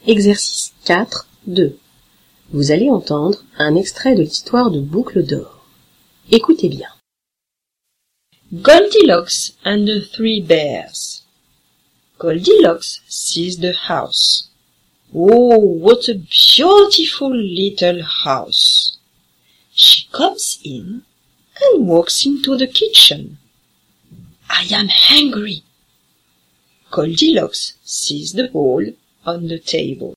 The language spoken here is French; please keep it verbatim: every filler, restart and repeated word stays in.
Exercice quatre, deux. Vous allez entendre un extrait de l'histoire de Boucle d'Or. Écoutez bien. Goldilocks and the Three Bears. Goldilocks sees the house. Oh, what a beautiful little house! She comes in and walks into the kitchen. I am hungry. Goldilocks sees the bowl on the table.